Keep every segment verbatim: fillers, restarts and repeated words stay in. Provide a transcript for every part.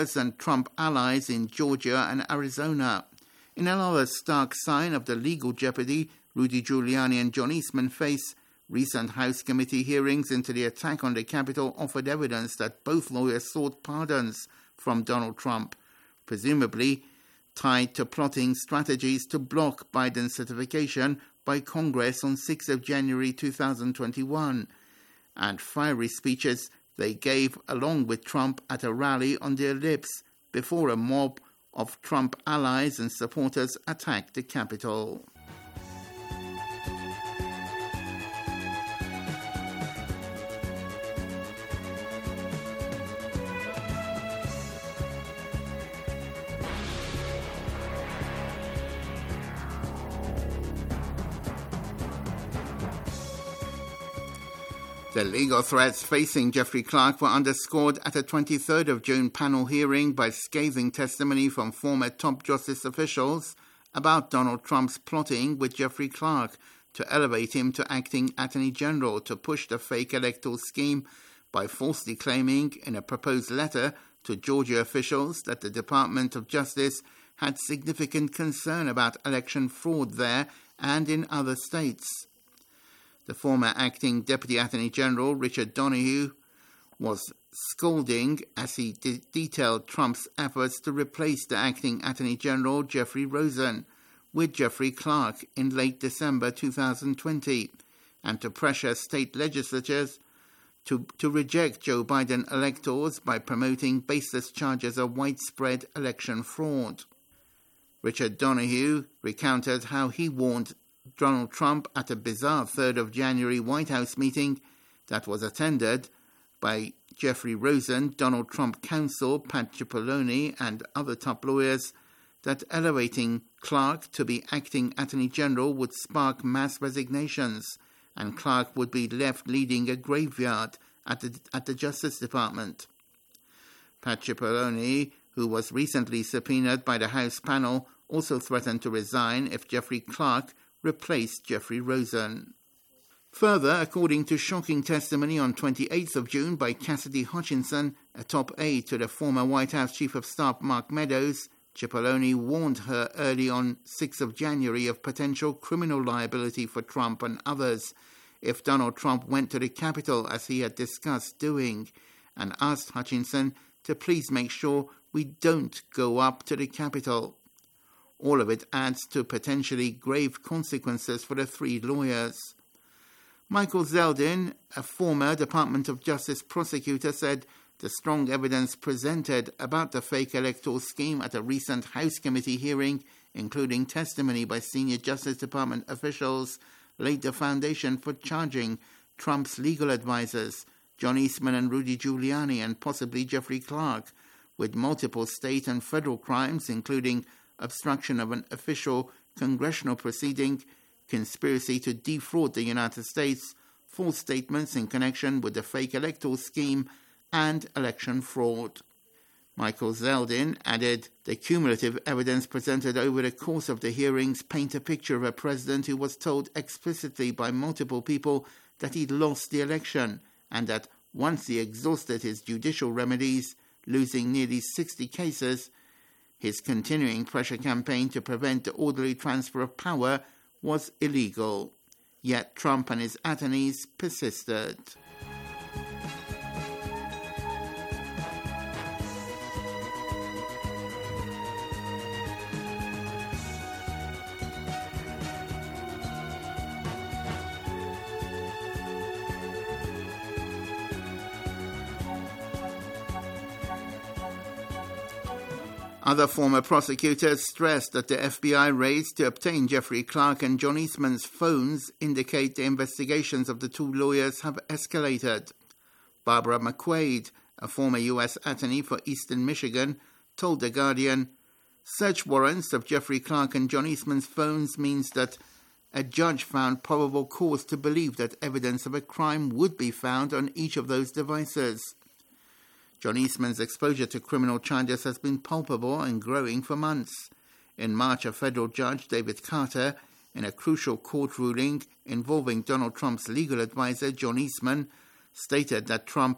and Trump allies in Georgia and Arizona. In another stark sign of the legal jeopardy Rudy Giuliani and John Eastman face, recent House committee hearings into the attack on the Capitol offered evidence that both lawyers sought pardons from Donald Trump, presumably tied to plotting strategies to block Biden's certification by Congress on sixth of January two thousand twenty-one, and fiery speeches they gave along with Trump at a rally on their lips before a mob of Trump allies and supporters attacked the Capitol. The legal threats facing Jeffrey Clark were underscored at a twenty-third of June panel hearing by scathing testimony from former top justice officials about Donald Trump's plotting with Jeffrey Clark to elevate him to acting Attorney General to push the fake electoral scheme by falsely claiming in a proposed letter to Georgia officials that the Department of Justice had significant concern about election fraud there and in other states. The former acting Deputy Attorney General, Richard Donoghue, was scolding as he de- detailed Trump's efforts to replace the acting Attorney General, Jeffrey Rosen, with Jeffrey Clark in late December two thousand twenty, and to pressure state legislatures to, to reject Joe Biden electors by promoting baseless charges of widespread election fraud. Richard Donoghue recounted how he warned Donald Trump at a bizarre third of January White House meeting that was attended by Jeffrey Rosen, Donald Trump counsel Pat Cipollone, and other top lawyers that elevating Clark to be acting Attorney General would spark mass resignations, and Clark would be left leading a graveyard at the, at the Justice Department. Pat Cipollone, who was recently subpoenaed by the House panel, also threatened to resign if Jeffrey Clark replaced Jeffrey Rosen. Further, according to shocking testimony on twenty-eighth of June by Cassidy Hutchinson, a top aide to the former White House Chief of Staff Mark Meadows, Cipollone warned her early on sixth of January of potential criminal liability for Trump and others if Donald Trump went to the Capitol as he had discussed doing, and asked Hutchinson to please make sure we don't go up to the Capitol. All of it adds to potentially grave consequences for the three lawyers. Michael Zeldin, a former Department of Justice prosecutor, said the strong evidence presented about the fake electoral scheme at a recent House committee hearing, including testimony by senior Justice Department officials, laid the foundation for charging Trump's legal advisors, John Eastman and Rudy Giuliani, and possibly Jeffrey Clark, with multiple state and federal crimes, including obstruction of an official congressional proceeding, conspiracy to defraud the United States, false statements in connection with the fake electoral scheme, and election fraud. Michael Zeldin added, the cumulative evidence presented over the course of the hearings paint a picture of a president who was told explicitly by multiple people that he'd lost the election, and that once he exhausted his judicial remedies, losing nearly sixty cases, his continuing pressure campaign to prevent the orderly transfer of power was illegal. Yet Trump and his attorneys persisted. Other former prosecutors stressed that the F B I raids to obtain Jeffrey Clark and John Eastman's phones indicate the investigations of the two lawyers have escalated. Barbara McQuaid, a former U S attorney for Eastern Michigan, told The Guardian, search warrants of Jeffrey Clark and John Eastman's phones means that a judge found probable cause to believe that evidence of a crime would be found on each of those devices. John Eastman's exposure to criminal charges has been palpable and growing for months. In March, a federal judge, David Carter, in a crucial court ruling involving Donald Trump's legal advisor, John Eastman, stated that Trump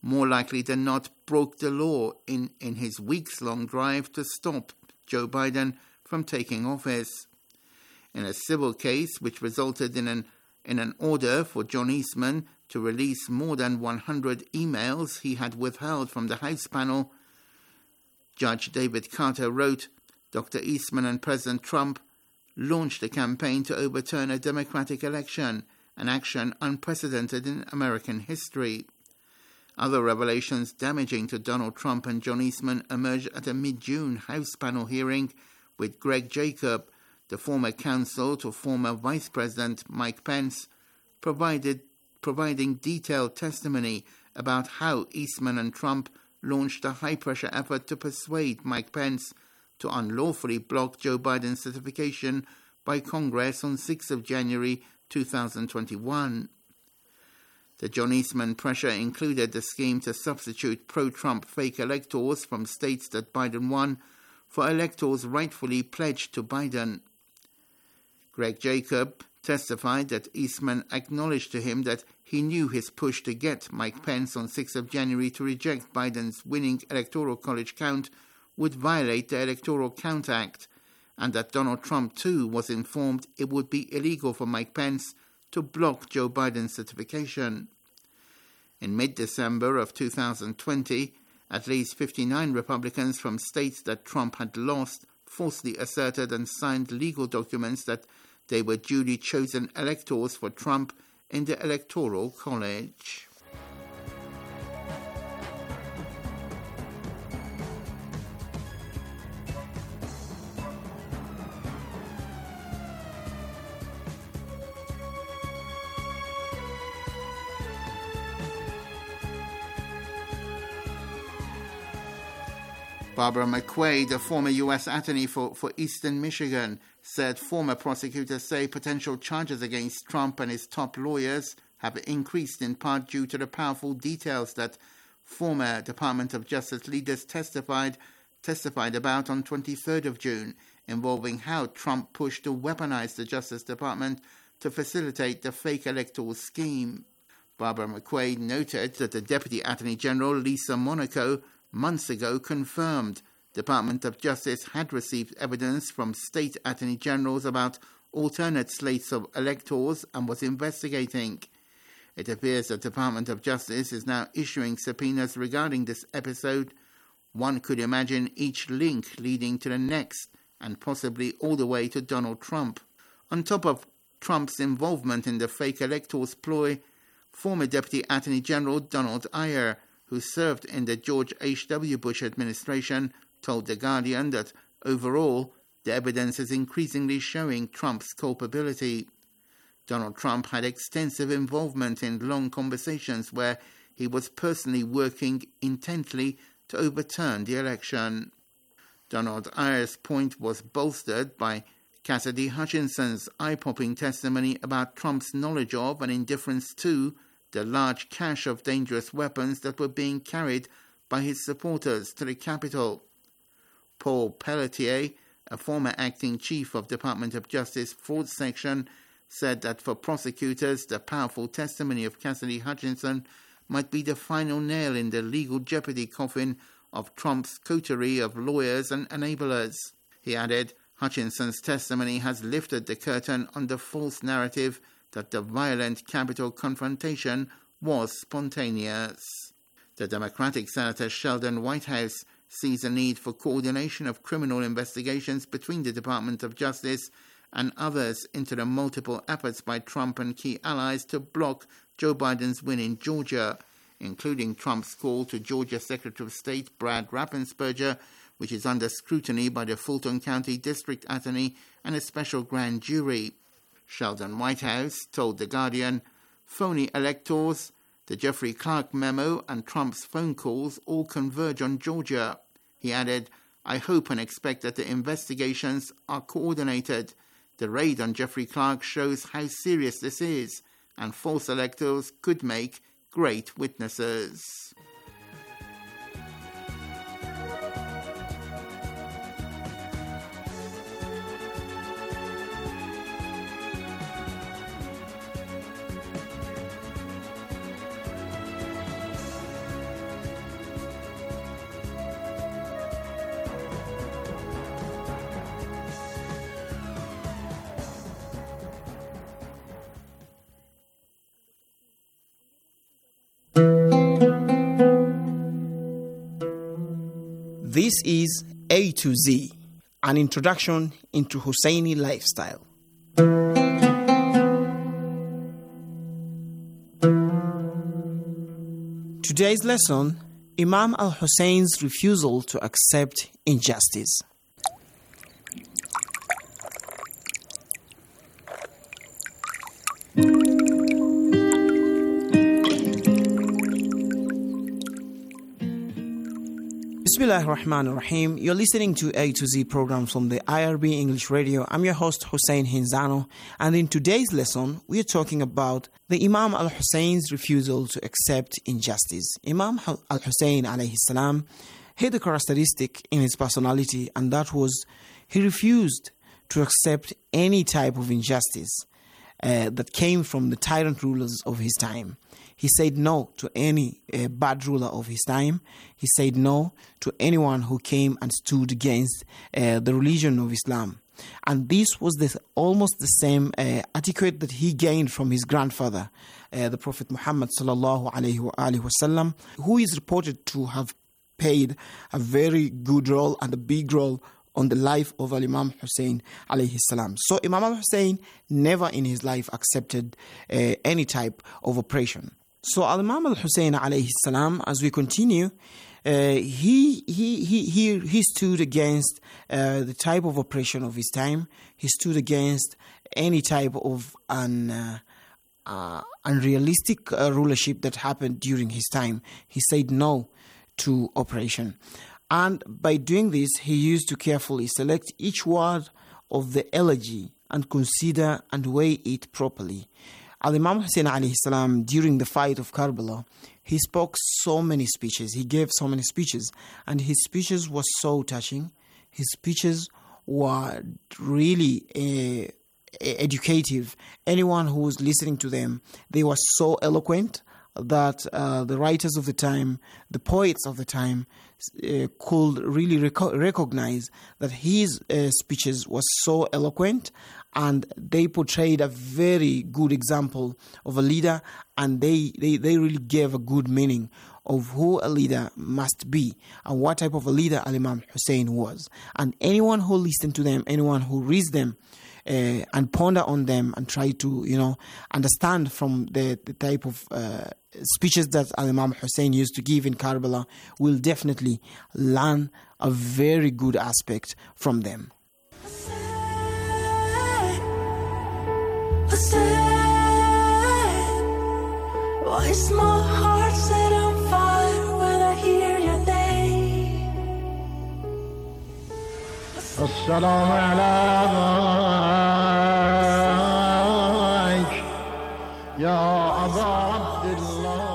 more likely than not broke the law in, in his weeks-long drive to stop Joe Biden from taking office. In a civil case which resulted in an, in an order for John Eastman to release more than one hundred emails he had withheld from the House panel, Judge David Carter wrote, Doctor Eastman and President Trump launched a campaign to overturn a Democratic election, an action unprecedented in American history. Other revelations damaging to Donald Trump and John Eastman emerged at a mid-June House panel hearing with Greg Jacob, the former counsel to former Vice President Mike Pence, provided, providing detailed testimony about how Eastman and Trump launched a high-pressure effort to persuade Mike Pence to unlawfully block Joe Biden's certification by Congress on sixth of January two thousand twenty-one. The John Eastman pressure included the scheme to substitute pro-Trump fake electors from states that Biden won for electors rightfully pledged to Biden. Greg Jacob testified that Eastman acknowledged to him that he knew his push to get Mike Pence on sixth of January to reject Biden's winning Electoral College count would violate the Electoral Count Act, and that Donald Trump, too, was informed it would be illegal for Mike Pence to block Joe Biden's certification. In mid-December of two thousand twenty, at least fifty-nine Republicans from states that Trump had lost falsely asserted and signed legal documents that they were duly chosen electors for Trump in the Electoral College. Barbara McQuaid, the former U S attorney for, for Eastern Michigan, said former prosecutors say potential charges against Trump and his top lawyers have increased in part due to the powerful details that former Department of Justice leaders testified testified about on twenty-third of June, involving how Trump pushed to weaponize the Justice Department to facilitate the fake electoral scheme. Barbara McQuaid noted that the Deputy Attorney General, Lisa Monaco, months ago confirmed Department of Justice had received evidence from state attorney generals about alternate slates of electors and was investigating. It appears the Department of Justice is now issuing subpoenas regarding this episode. One could imagine each link leading to the next, and possibly all the way to Donald Trump. On top of Trump's involvement in the fake electors ploy, former Deputy Attorney General Donald Iyer, who served in the George H W Bush administration, told The Guardian that overall, the evidence is increasingly showing Trump's culpability. Donald Trump had extensive involvement in long conversations where he was personally working intently to overturn the election. Donald Iyer's point was bolstered by Cassidy Hutchinson's eye-popping testimony about Trump's knowledge of and indifference to the large cache of dangerous weapons that were being carried by his supporters to the Capitol. Paul Pelletier, a former acting chief of Department of Justice Fraud Section, said that for prosecutors, the powerful testimony of Cassidy Hutchinson might be the final nail in the legal jeopardy coffin of Trump's coterie of lawyers and enablers. He added, Hutchinson's testimony has lifted the curtain on the false narrative that the violent Capitol confrontation was spontaneous. The Democratic Senator Sheldon Whitehouse sees a need for coordination of criminal investigations between the Department of Justice and others into the multiple efforts by Trump and key allies to block Joe Biden's win in Georgia, including Trump's call to Georgia Secretary of State Brad Raffensperger, which is under scrutiny by the Fulton County District Attorney and a special grand jury. Sheldon Whitehouse told The Guardian, phony electors, the Jeffrey Clark memo and Trump's phone calls all converge on Georgia. He added, I hope and expect that the investigations are coordinated. The raid on Jeffrey Clark shows how serious this is, and false electors could make great witnesses. This is A to Z, an introduction into Husseini lifestyle. Today's lesson, Imam al-Hussein's refusal to accept injustice. Bismillahir Rahmanir Rahim. You're listening to A to Z program from the I R B English Radio. I'm your host Hussein Hinzano, and in today's lesson we are talking about the Imam al-Hussein's refusal to accept injustice. Imam al-Hussein alayhi salam had a characteristic in his personality, and that was he refused to accept any type of injustice uh, that came from the tyrant rulers of his time. He said no to any uh, bad ruler of his time. He said no to anyone who came and stood against uh, the religion of Islam. And this was the, almost the same uh, etiquette that he gained from his grandfather, uh, the Prophet Muhammad sallallahu alaihi wasallam, who is reported to have played a very good role and a big role on the life of Imam Hussein alayhi salam. So Imam al-Hussein never in his life accepted uh, any type of oppression. So Imam al-Hussein alayhi salam, as we continue, uh, he, he he he he stood against uh, the type of oppression of his time. He stood against any type of an uh, uh, unrealistic uh, rulership that happened during his time. He said no to oppression. And by doing this, he used to carefully select each word of the elegy and consider and weigh it properly. Al-Imam Hussein alayhi salam, during the fight of Karbala, he spoke so many speeches. He gave so many speeches. And his speeches were so touching. His speeches were really uh, educative. Anyone who was listening to them, they were so eloquent that uh, the writers of the time, the poets of the time, uh, could really rec- recognize that his uh, speeches were so eloquent, and they portrayed a very good example of a leader, and they, they, they really gave a good meaning of who a leader must be and what type of a leader Imam Hussein was. And anyone who listened to them, anyone who reads them, Uh, and ponder on them and try to, you know, understand from the, the type of uh, speeches that Imam Hussein used to give in Karbala, will definitely learn a very good aspect from them. Why is my heart set on fire when I hear your name? السلام عليك يا أبا عبد الله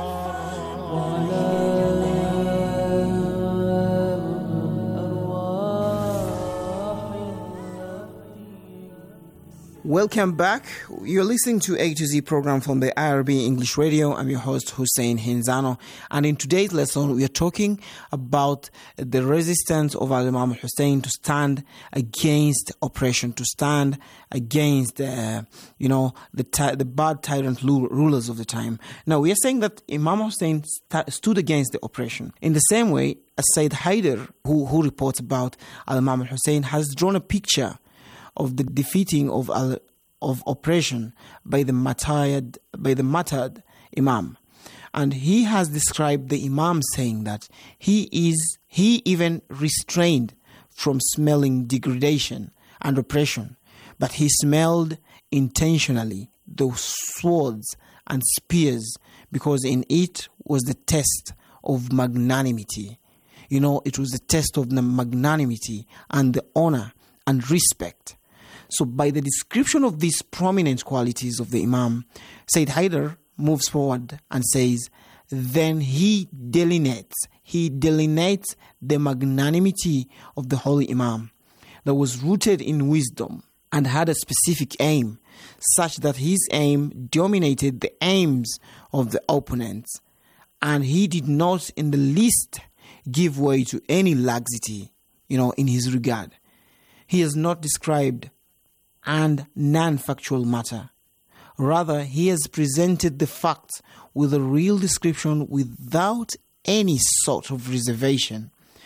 Welcome back. You're listening to A to Z program from the I R B English Radio. I'm your host Hussein Hinzano, and in today's lesson we are talking about the resistance of Imam Hussein to stand against oppression, to stand against uh, you know the ty- the bad tyrant lu- rulers of the time. Now we are saying that Imam Hussein st- stood against the oppression. In the same way, as Sayyid Haider, who who reports about Imam Hussein, has drawn a picture of the defeating of uh, of oppression by the martyred by the martyred Imam, and he has described the Imam saying that he is he even restrained from smelling degradation and oppression, but he smelled intentionally those swords and spears because in it was the test of magnanimity. You know, it was the test of the magnanimity and the honor and respect. So by the description of these prominent qualities of the Imam, Sayyid Haider moves forward and says, then he delineates, he delineates the magnanimity of the Holy Imam that was rooted in wisdom and had a specific aim, such that his aim dominated the aims of the opponents, and he did not in the least give way to any laxity, you know, in his regard. He has not described and non-factual matter. Rather, he has presented the facts with a real description without any sort of reservation.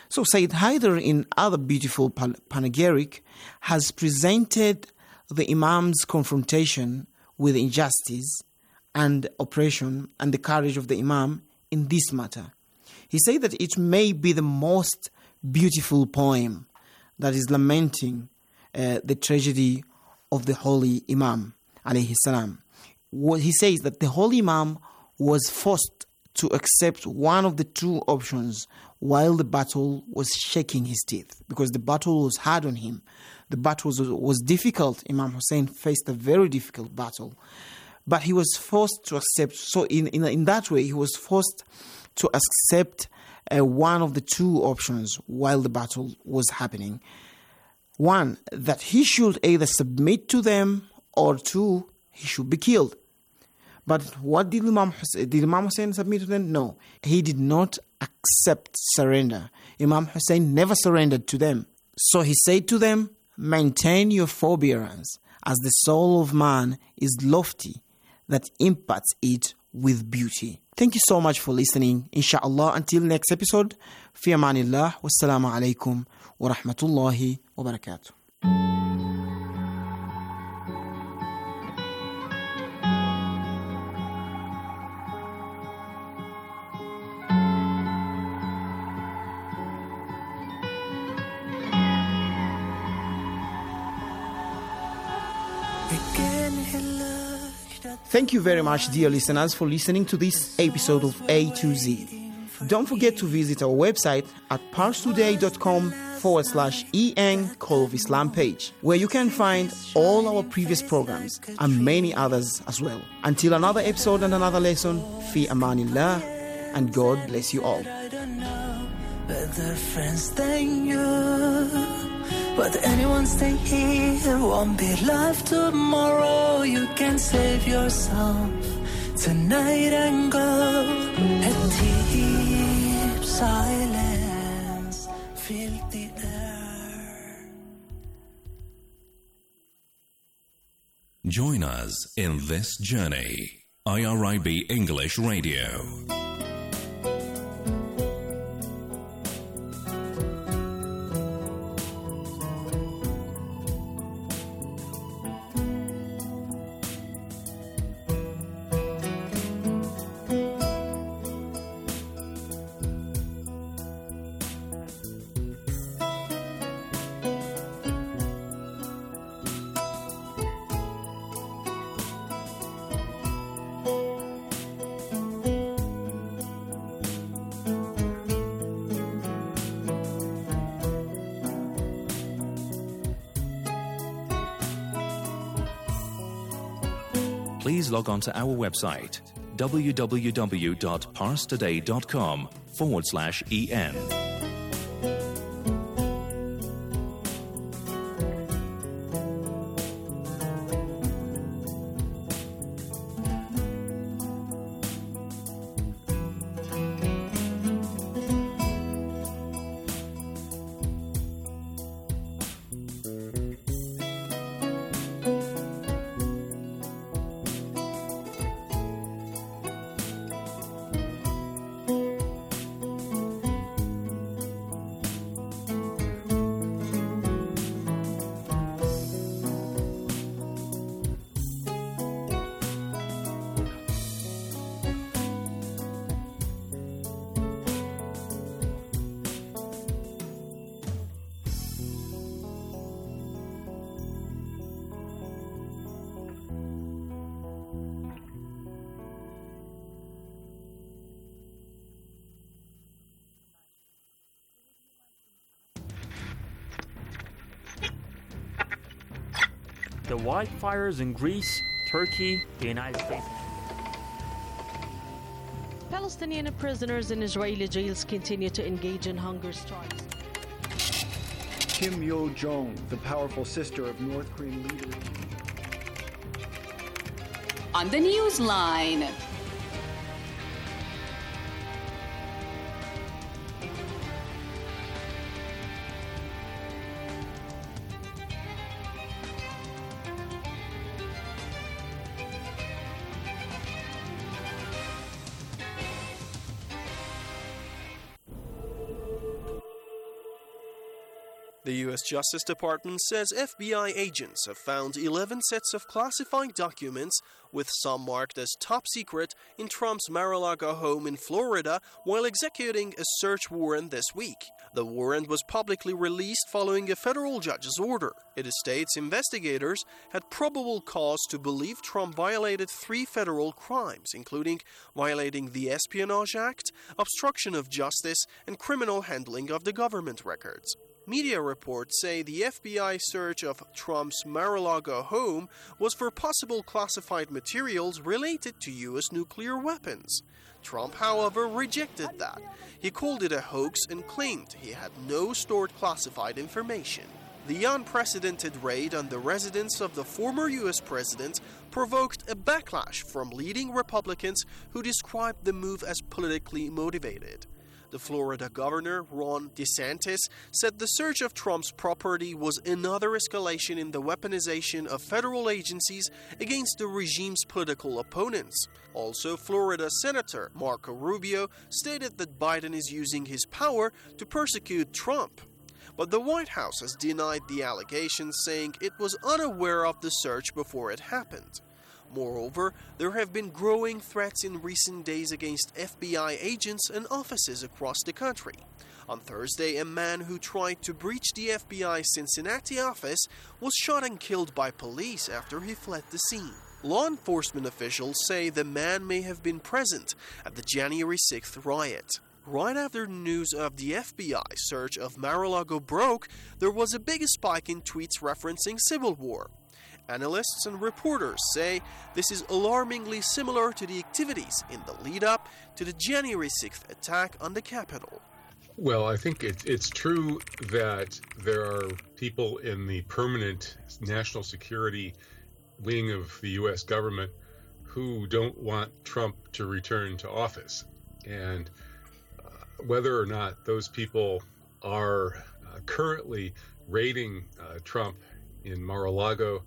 So Sayyid Haider, in other beautiful panegyric, has presented the Imam's confrontation with injustice and oppression and the courage of the Imam in this matter. He said that it may be the most beautiful poem that is lamenting uh, the tragedy of the Holy Imam, alayhi salam. What he says that the Holy Imam was forced to accept one of the two options while the battle was shaking his teeth, because the battle was hard on him. The battle was, was difficult. Imam Hussein faced a very difficult battle. But he was forced to accept, so in, in, in that way, he was forced to accept uh, one of the two options while the battle was happening. One, that he should either submit to them, or two, he should be killed. But what did Imam Hussein, did Imam Hussein submit to them? No, he did not accept surrender. Imam Hussein never surrendered to them. So he said to them, maintain your forbearance, as the soul of man is lofty, that imparts it with beauty. Thank you so much for listening. Inshallah, until next episode, fi amanillah, wassalamu alaikum wa rahmatullahi wa barakatuh. Thank you very much, dear listeners, for listening to this episode of A to Z. Don't forget to visit our website at parstoday.com forward slash EN Call of Islam page, where you can find all our previous programs and many others as well. Until another episode and another lesson, fi amanillah, and God bless you all. Better friends than you. But anyone stay here won't be alive tomorrow. You can save yourself tonight and go. A deep silence, feel the air. Join us in this journey. I R I B English Radio. Please log on to our website, www.parstoday.com forward slash EN. The wildfires in Greece, Turkey, the United States. Palestinian prisoners in Israeli jails continue to engage in hunger strikes. Kim Yo-jong, the powerful sister of North Korean leader. On the Newsline. The U S Justice Department says F B I agents have found eleven sets of classified documents, with some marked as top secret, in Trump's Mar-a-Lago home in Florida while executing a search warrant this week. The warrant was publicly released following a federal judge's order. It states investigators had probable cause to believe Trump violated three federal crimes, including violating the Espionage Act, obstruction of justice, and criminal handling of the government records. Media reports say the F B I search of Trump's Mar-a-Lago home was for possible classified materials related to U S nuclear weapons. Trump, however, rejected that. He called it a hoax and claimed he had no stored classified information. The unprecedented raid on the residence of the former U S president provoked a backlash from leading Republicans who described the move as politically motivated. The Florida governor, Ron DeSantis, said the search of Trump's property was another escalation in the weaponization of federal agencies against the regime's political opponents. Also, Florida Senator Marco Rubio stated that Biden is using his power to persecute Trump. But the White House has denied the allegations, saying it was unaware of the search before it happened. Moreover, there have been growing threats in recent days against F B I agents and offices across the country. On Thursday, a man who tried to breach the F B I Cincinnati office was shot and killed by police after he fled the scene. Law enforcement officials say the man may have been present at the January sixth riot. Right after news of the F B I search of Mar-a-Lago broke, there was a big spike in tweets referencing civil war. Analysts and reporters say this is alarmingly similar to the activities in the lead-up to the January sixth attack on the Capitol. Well, I think it, it's true that there are people in the permanent national security wing of the U S government who don't want Trump to return to office. And uh, whether or not those people are uh, currently raiding uh, Trump in Mar-a-Lago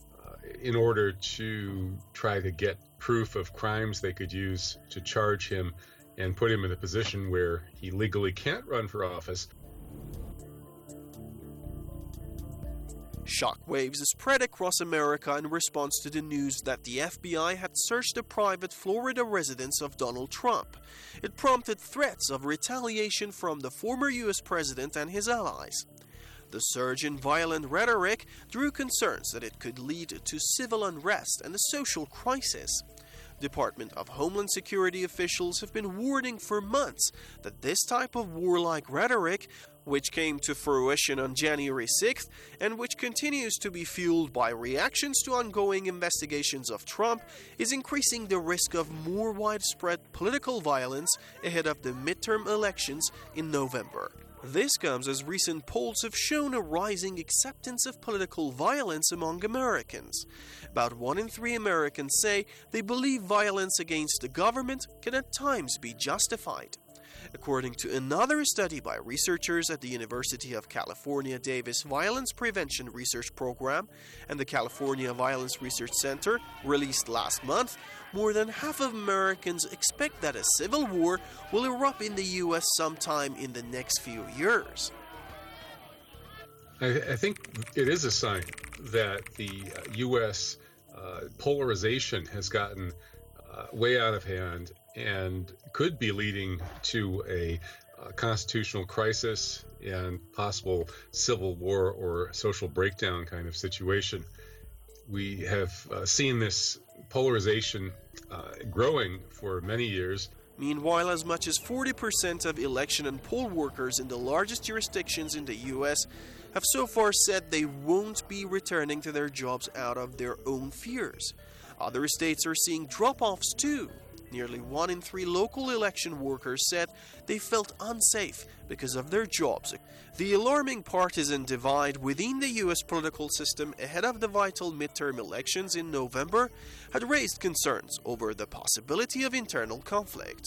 in order to try to get proof of crimes they could use to charge him and put him in a position where he legally can't run for office. Shockwaves spread across America in response to the news that the F B I had searched the private Florida residence of Donald Trump. It prompted threats of retaliation from the former U S president and his allies. The surge in violent rhetoric drew concerns that it could lead to civil unrest and a social crisis. Department of Homeland Security officials have been warning for months that this type of warlike rhetoric, which came to fruition on January sixth and which continues to be fueled by reactions to ongoing investigations of Trump, is increasing the risk of more widespread political violence ahead of the midterm elections in November. This comes as recent polls have shown a rising acceptance of political violence among Americans. About one in three Americans say they believe violence against the government can at times be justified. According to another study by researchers at the University of California Davis Violence Prevention Research Program and the California Violence Research Center, released last month, more than half of Americans expect that a civil war will erupt in the U S sometime in the next few years. I, I think it is a sign that the U S uh, polarization has gotten uh, way out of hand and could be leading to a uh, constitutional crisis and possible civil war or social breakdown kind of situation. We have uh, seen this polarization uh, growing for many years. Meanwhile, as much as forty percent of election and poll workers in the largest jurisdictions in the U S have so far said they won't be returning to their jobs out of their own fears. Other states are seeing drop-offs too. Nearly one in three local election workers said they felt unsafe because of their jobs. The alarming partisan divide within the U S political system ahead of the vital midterm elections in November had raised concerns over the possibility of internal conflict.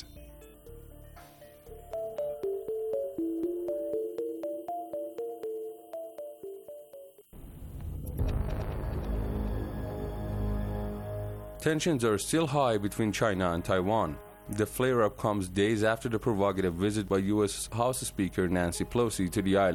Tensions are still high between China and Taiwan. The flare-up comes days after the provocative visit by U S House Speaker Nancy Pelosi to the island.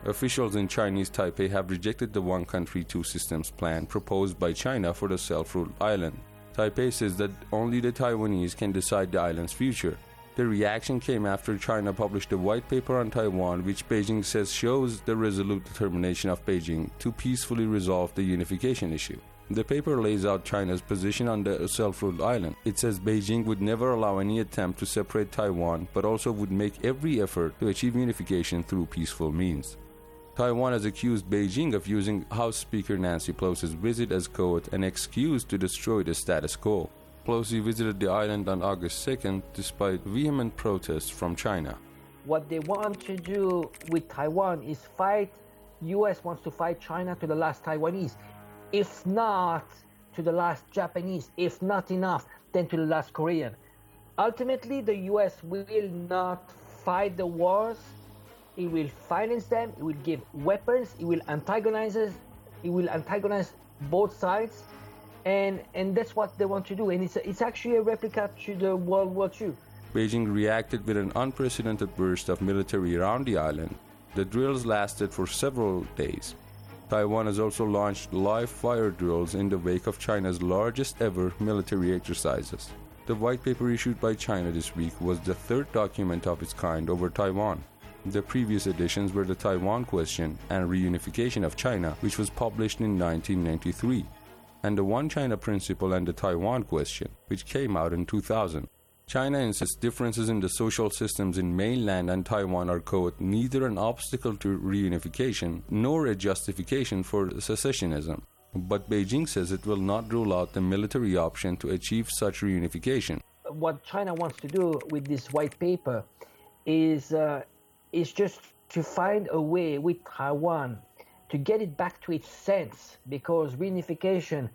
Officials in Chinese Taipei have rejected the one country, two systems plan proposed by China for the self-ruled island. Taipei says that only the Taiwanese can decide the island's future. The reaction came after China published a white paper on Taiwan, which Beijing says shows the resolute determination of Beijing to peacefully resolve the unification issue. The paper lays out China's position on the self-ruled island. It says Beijing would never allow any attempt to separate Taiwan, but also would make every effort to achieve unification through peaceful means. Taiwan has accused Beijing of using House Speaker Nancy Pelosi's visit as quote, an excuse to destroy the status quo. Pelosi visited the island on August second despite vehement protests from China. What they want to do with Taiwan is fight, U S wants to fight China to the last Taiwanese. If not to the last Japanese, if not enough, then to the last Korean. Ultimately, the U S will not fight the wars. It will finance them, it will give weapons, it will antagonize us, it will antagonize both sides, and and that's what they want to do. And it's a, it's actually a replica to the World War Two. Beijing reacted with an unprecedented burst of military around the island. The drills lasted for several days. Taiwan has also launched live fire drills in the wake of China's largest ever military exercises. The white paper issued by China this week was the third document of its kind over Taiwan. The previous editions were the Taiwan Question and Reunification of China, which was published in nineteen ninety-three, and the One China Principle and the Taiwan Question, which came out in two thousand. China insists differences in the social systems in mainland and Taiwan are, quote, neither an obstacle to reunification nor a justification for secessionism. But Beijing says it will not rule out the military option to achieve such reunification. What China wants to do with this white paper is, uh, is just to find a way with Taiwan to get it back to its sense, because reunification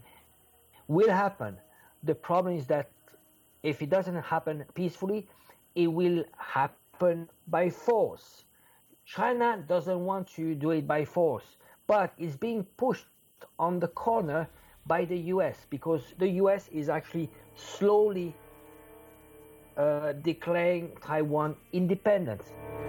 will happen. The problem is that if it doesn't happen peacefully, it will happen by force. China doesn't want to do it by force, but it's being pushed on the corner by the U S because the U S is actually slowly uh, declaring Taiwan independent.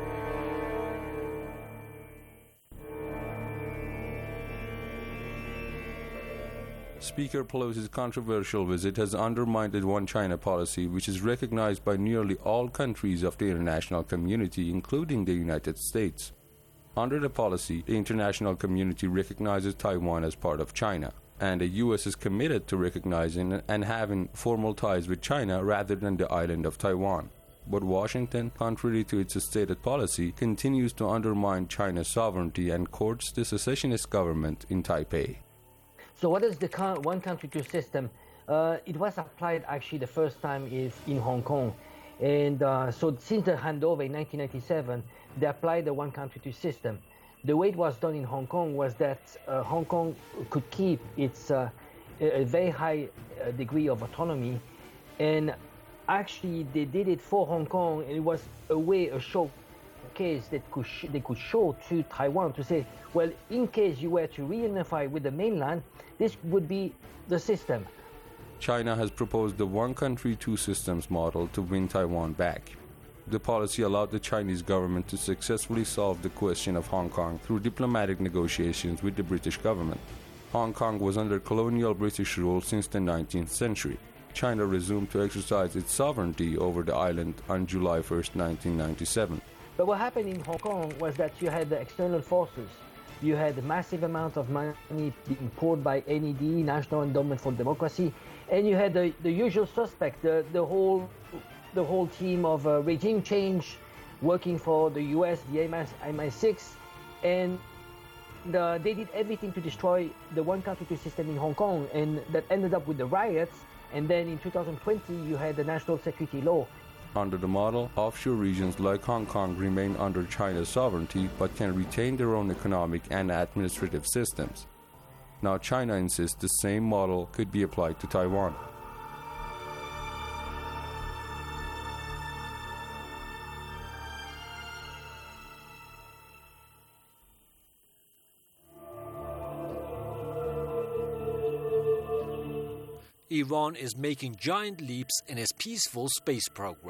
Speaker Pelosi's controversial visit has undermined the One China policy, which is recognized by nearly all countries of the international community, including the United States. Under the policy, the international community recognizes Taiwan as part of China, and the U S is committed to recognizing and having formal ties with China rather than the island of Taiwan. But Washington, contrary to its stated policy, continues to undermine China's sovereignty and courts the secessionist government in Taipei. So what is the one country, two system? Uh, it was applied actually the first time is in Hong Kong. And uh, so since the handover in nineteen ninety-seven, they applied the one country, two system. The way it was done in Hong Kong was that uh, Hong Kong could keep its uh, a very high uh, degree of autonomy. And actually they did it for Hong Kong, and it was a way, a showcase that could sh- they could show to Taiwan to say, well, in case you were to reunify with the mainland, this would be the system. China has proposed the one country, two systems model to win Taiwan back. The policy allowed the Chinese government to successfully solve the question of Hong Kong through diplomatic negotiations with the British government. Hong Kong was under colonial British rule since the nineteenth century. China resumed to exercise its sovereignty over the island on July first, nineteen ninety-seven. But what happened in Hong Kong was that you had the external forces. You had a massive amount of money being poured by N E D, National Endowment for Democracy, and you had the, the usual suspect, the, the whole the whole team of uh, regime change working for the U S, the M I six, and the, they did everything to destroy the one country, two system in Hong Kong, and that ended up with the riots. And then in two thousand twenty, you had the national security law. Under the model, offshore regions like Hong Kong remain under China's sovereignty but can retain their own economic and administrative systems. Now China insists the same model could be applied to Taiwan. Iran is making giant leaps in its peaceful space program.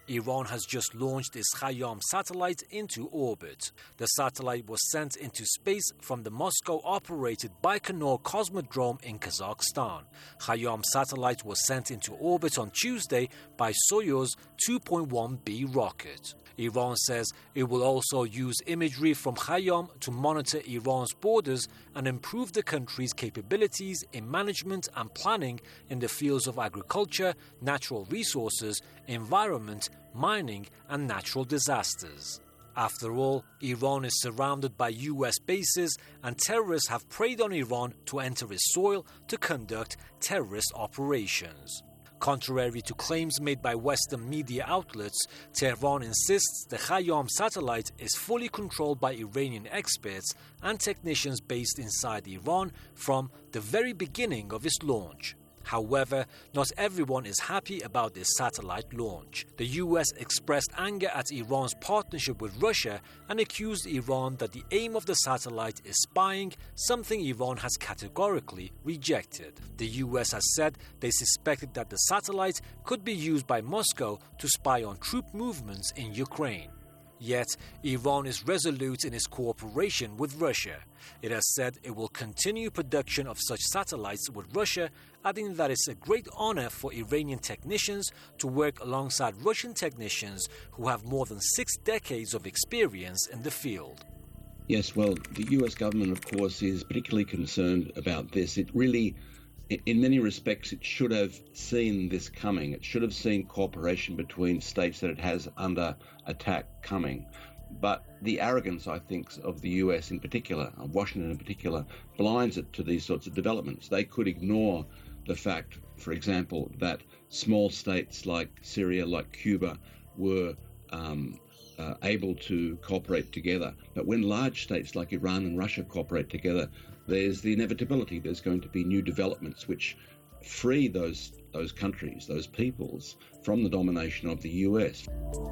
Iran has just launched its Khayyam satellite into orbit. The satellite was sent into space from the Moscow-operated Baikonur Cosmodrome in Kazakhstan. Khayyam satellite was sent into orbit on Tuesday by Soyuz two point one B rocket. Iran says it will also use imagery from Khayyam to monitor Iran's borders and improve the country's capabilities in management and planning in the fields of agriculture, natural resources, environment, mining, and natural disasters. After all, Iran is surrounded by U S bases, and terrorists have preyed on Iran to enter its soil to conduct terrorist operations. Contrary to claims made by Western media outlets, Tehran insists the Khayyam satellite is fully controlled by Iranian experts and technicians based inside Iran from the very beginning of its launch. However, not everyone is happy about this satellite launch. The U S expressed anger at Iran's partnership with Russia and accused Iran that the aim of the satellite is spying, something Iran has categorically rejected. The U S has said they suspected that the satellite could be used by Moscow to spy on troop movements in Ukraine. Yet, Iran is resolute in its cooperation with Russia. It has said it will continue production of such satellites with Russia, adding that it's a great honor for Iranian technicians to work alongside Russian technicians who have more than six decades of experience in the field. Yes, well, the U S government, of course, is particularly concerned about this. It really, in many respects, it should have seen this coming. It should have seen cooperation between states that it has under attack coming. But the arrogance, I think, of the U S in particular, of Washington in particular, blinds it to these sorts of developments. They could ignore the fact, for example, that small states like Syria, like Cuba, were um, uh, able to cooperate together. But when large states like Iran and Russia cooperate together, there's the inevitability there's going to be new developments which free those those countries, those peoples, from the domination of the U S.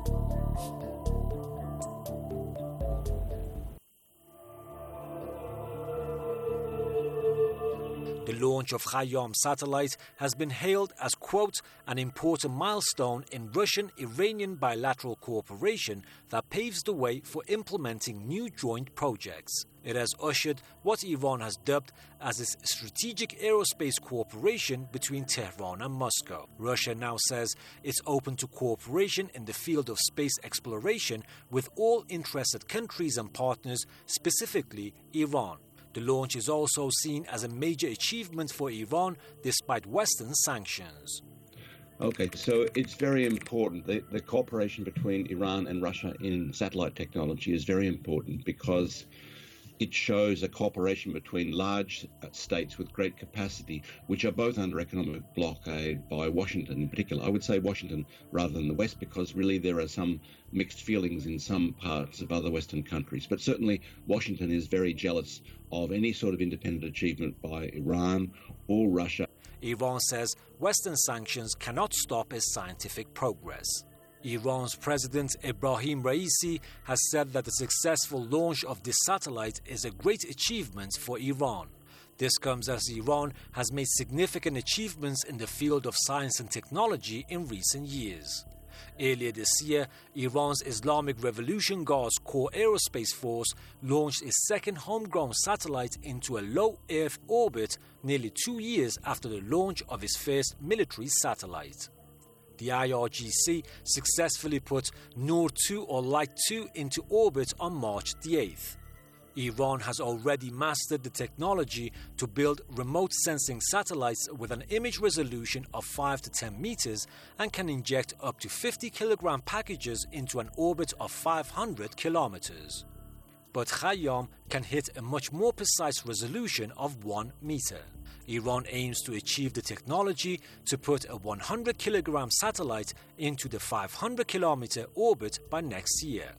The launch of Khayyam satellite has been hailed as, quote, an important milestone in Russian-Iranian bilateral cooperation that paves the way for implementing new joint projects. It has ushered what Iran has dubbed as its strategic aerospace cooperation between Tehran and Moscow. Russia now says it's open to cooperation in the field of space exploration with all interested countries and partners, specifically Iran. The launch is also seen as a major achievement for Iran despite Western sanctions. Okay, so it's very important. The, the cooperation between Iran and Russia in satellite technology is very important because it shows a cooperation between large states with great capacity, which are both under economic blockade by Washington in particular. I would say Washington rather than the West, because really there are some mixed feelings in some parts of other Western countries. But certainly Washington is very jealous of any sort of independent achievement by Iran or Russia. Iran says Western sanctions cannot stop its scientific progress. Iran's President Ebrahim Raisi has said that the successful launch of this satellite is a great achievement for Iran. This comes as Iran has made significant achievements in the field of science and technology in recent years. Earlier this year, Iran's Islamic Revolution Guards Corps Aerospace Force launched its second homegrown satellite into a low Earth orbit nearly two years after the launch of its first military satellite. The I R G C successfully put Noor two or Light two into orbit on March the eighth. Iran has already mastered the technology to build remote sensing satellites with an image resolution of five to ten meters and can inject up to fifty kilogram packages into an orbit of five hundred kilometers. But Khayyam can hit a much more precise resolution of one meter. Iran aims to achieve the technology to put a one hundred kilogram satellite into the five hundred kilometer orbit by next year.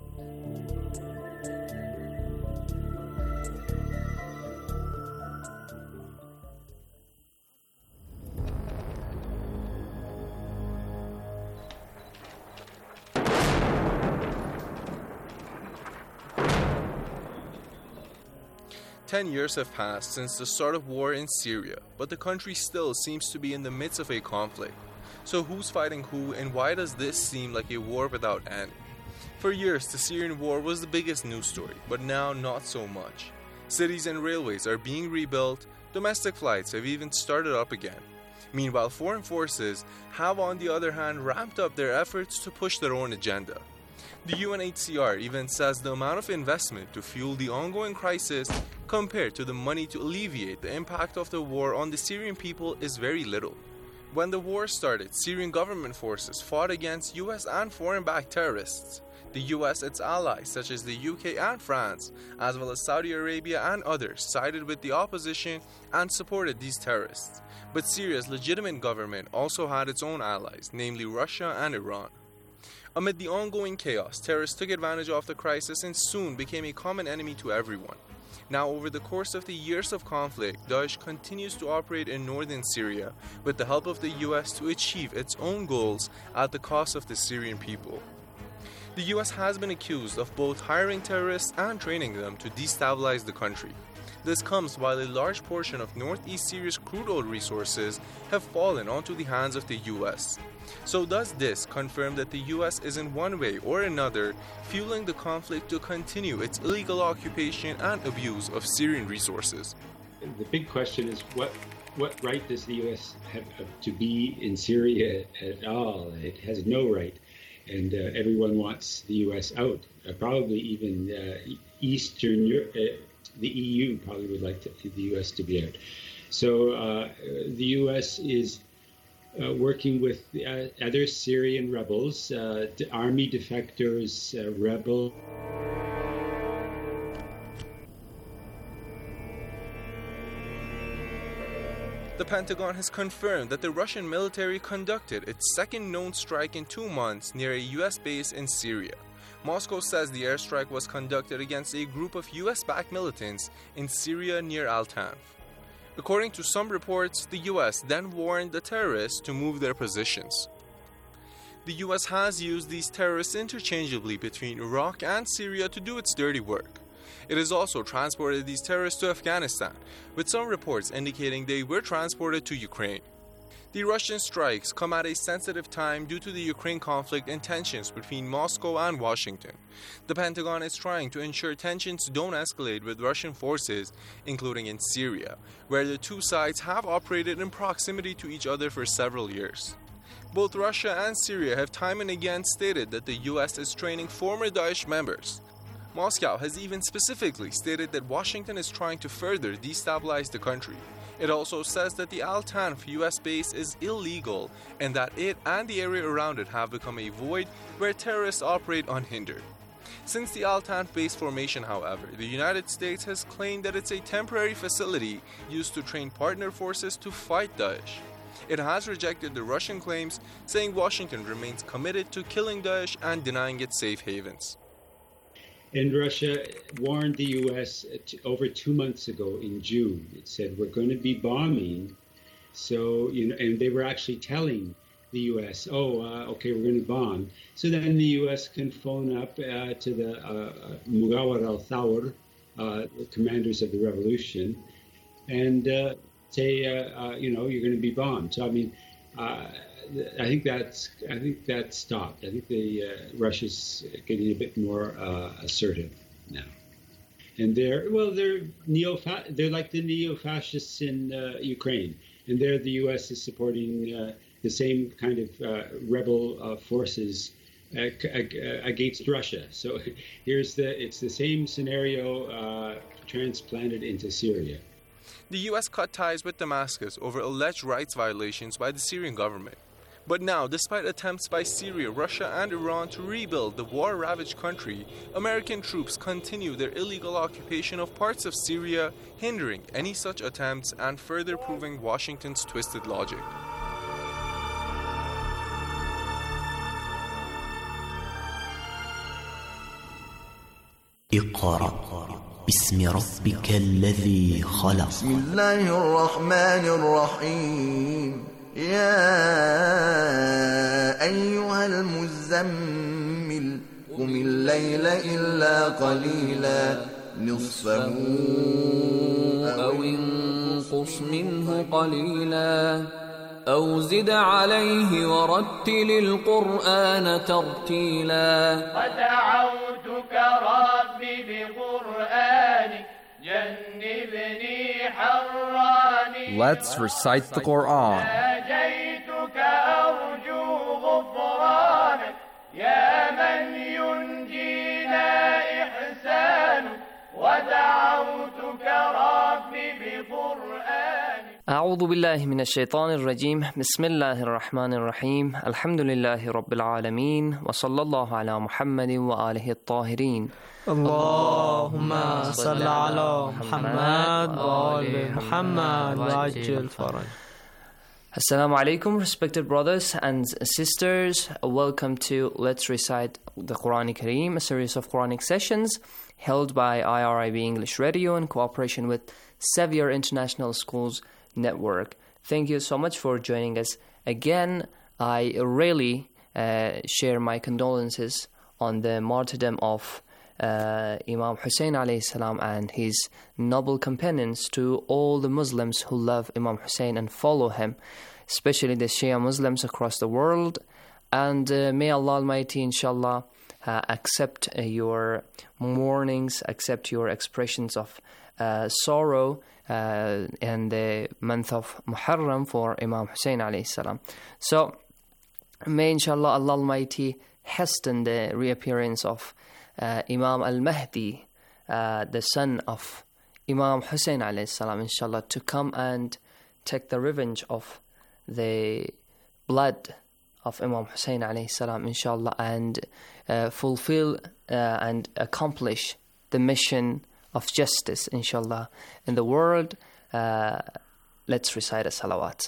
Ten years have passed since the start of war in Syria, but the country still seems to be in the midst of a conflict. So who's fighting who, and why does this seem like a war without end? For years, the Syrian war was the biggest news story, but now not so much. Cities and railways are being rebuilt, domestic flights have even started up again. Meanwhile, foreign forces have on the other hand ramped up their efforts to push their own agenda. The U N H C R even says the amount of investment to fuel the ongoing crisis compared to the money to alleviate the impact of the war on the Syrian people is very little. When the war started, Syrian government forces fought against U S and foreign-backed terrorists. The U S, its allies such as the U K and France, as well as Saudi Arabia and others, sided with the opposition and supported these terrorists. But Syria's legitimate government also had its own allies, namely Russia and Iran. Amid the ongoing chaos, terrorists took advantage of the crisis and soon became a common enemy to everyone. Now, over the course of the years of conflict, Daesh continues to operate in northern Syria with the help of the U S to achieve its own goals at the cost of the Syrian people. The U S has been accused of both hiring terrorists and training them to destabilize the country. This comes while a large portion of northeast Syria's crude oil resources have fallen onto the hands of the U S. So does this confirm that the U S is in one way or another fueling the conflict to continue its illegal occupation and abuse of Syrian resources? The big question is what what right does the U S have to be in Syria at all? It has no right, and uh, everyone wants the U S out. Uh, probably even uh, Eastern Europe, uh, the E U probably would like to, the U S to be out. So uh, the U S is Uh, working with uh, other Syrian rebels, uh, army defectors, uh, rebel. The Pentagon has confirmed that the Russian military conducted its second known strike in two months near a U S base in Syria. Moscow says the airstrike was conducted against a group of U S-backed militants in Syria near Al-Tanf. According to some reports, the U S then warned the terrorists to move their positions. The U S has used these terrorists interchangeably between Iraq and Syria to do its dirty work. It has also transported these terrorists to Afghanistan, with some reports indicating they were transported to Ukraine. The Russian strikes come at a sensitive time due to the Ukraine conflict and tensions between Moscow and Washington. The Pentagon is trying to ensure tensions don't escalate with Russian forces, including in Syria, where the two sides have operated in proximity to each other for several years. Both Russia and Syria have time and again stated that the U S is training former Daesh members. Moscow has even specifically stated that Washington is trying to further destabilize the country. It also says that the Al-Tanf U S base is illegal and that it and the area around it have become a void where terrorists operate unhindered. Since the Al-Tanf base formation, however, the United States has claimed that it's a temporary facility used to train partner forces to fight Daesh. It has rejected the Russian claims, saying Washington remains committed to killing Daesh and denying it safe havens. And Russia warned the U S over two months ago in June. It said, we're going to be bombing. So, you know, and they were actually telling the U S, oh, uh, okay, we're going to bomb. So then the U S can phone up uh, to the uh, Mugawar al-Thawr, uh, the commanders of the revolution, and uh, say, uh, uh, you know, you're going to be bombed. So, I mean, uh, I think that's. I think that stopped. I think the uh, Russia's getting a bit more uh, assertive now, and they're well. They're neo. They're like the neo-fascists in uh, Ukraine, and there the U S is supporting uh, the same kind of uh, rebel uh, forces uh, against Russia. So here's the. It's the same scenario uh, transplanted into Syria. The U S cut ties with Damascus over alleged rights violations by the Syrian government. But now, despite attempts by Syria, Russia, and Iran to rebuild the war-ravaged country, American troops continue their illegal occupation of parts of Syria, hindering any such attempts and further proving Washington's twisted logic. اقرأ باسم ربك الذي خلق. بسم الله الرحمن الرحيم. يا أيها المزمل قم الليل إلا قليلا نصفه أو انقص منه قليلا أو زد عليه ورتل القرآن ترتيلا ودعوتك ربي بقرآنك جنبني حراني. Let's recite the Quran. ناجيتك أرجو غفرانك يا من ينجينا إحسانك ودعوتك ربي بقرآنك. أعوذ بالله من الشيطان الرجيم. بسم الله الرحمن الرحيم. الحمد لله رب العالمين وصلى الله على محمد وآله الطاهرين. اللهم صل على محمد وآل محمد وعجل فرج. Assalamu alaikum, respected brothers and sisters. Welcome to Let's Recite the Quran Kareem, a series of Quranic sessions held by I R I B English Radio in cooperation with Sevier International Schools Network. Thank you so much for joining us again. I really uh, share my condolences on the martyrdom of uh, Imam Hussein alayhi salam and his noble companions, to all the Muslims who love Imam Hussein and follow him, especially the Shia Muslims across the world. And uh, may Allah Almighty, inshallah, uh, accept uh, your mournings, accept your expressions of uh, sorrow uh, in the month of Muharram for Imam Hussein alayhi salam. So, may inshallah Allah Almighty hasten the reappearance of uh, Imam al-Mahdi, uh, the son of Imam Hussein alayhi salam, inshallah, to come and take the revenge of the blood of Imam Hussein alayhi salam, inshallah, and uh, fulfill uh, and accomplish the mission of justice, inshallah, in the world. Uh, let's recite a salawat.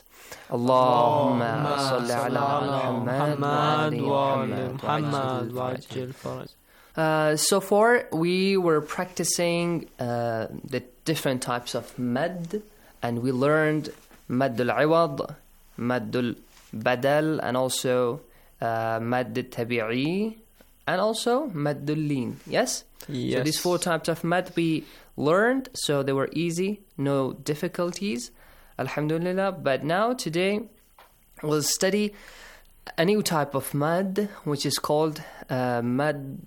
Allahumma salli ala Muhammad wa ali Muhammad wa ajil faraj. Uh, so far, we were practicing uh, the different types of mad, and we learned mad al-iwad, mad al-badal, and also uh, mad al-tabi'i, and also mad al-lin. Yes? Yes. So these four types of mad we learned, so they were easy, no difficulties, alhamdulillah. But now, today, we'll study a new type of mad, which is called uh, mad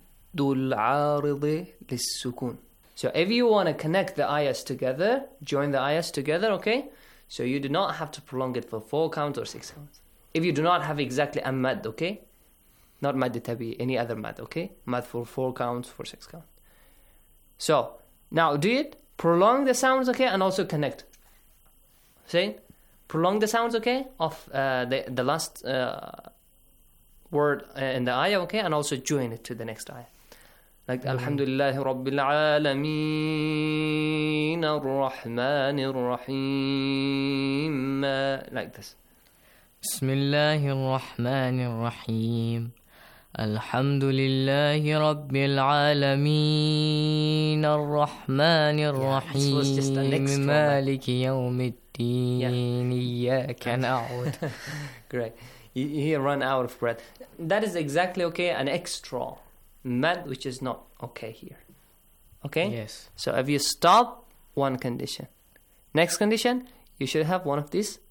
al-'arid lis-sukun. So if you want to connect the ayahs together, join the ayahs together, okay? So you do not have to prolong it for four counts or six counts. If you do not have exactly a mad, okay? Not mad tabi, any other mad, okay? Mad for four counts, for six counts. So, now do it. Prolong the sounds, okay? And also connect. Say, prolong the sounds, okay? Of uh, the, the last uh, word in the ayah, okay? And also join it to the next ayah. Like, mm-hmm. Alhamdulillahi Rabbil Alameen, Ar-Rahman Ar-Rahim. Like this. Bismillahir Rahmanir Rahim. Alhamdulillahi Rabbil Alameen, Ar-Rahmanir Rahim, Maliki Yawmiddin, Iyyaka na'budu. Great. You, you run out of breath. That is exactly okay, an extra mad, which is not okay here. Okay? Yes. So if you stop, one condition. Next condition, you should have one of these.